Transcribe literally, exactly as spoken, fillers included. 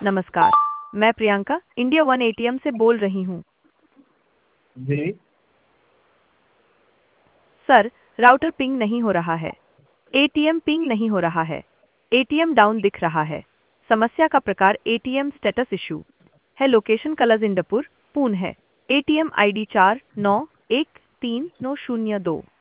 नमस्कार। मैं Priyanka India one ATM से बोल रही हूँ। जी। सर, राउटर पिंग नहीं हो रहा है। एटीएम पिंग नहीं हो रहा है। एटीएम डाउन दिख रहा है। समस्या का प्रकार एटीएम स्टेटस इशू है। लोकेशन कलजिंडपुर, पुणे है। एटीएम आईडी चार नौ एक तीन नौ शून्य दो।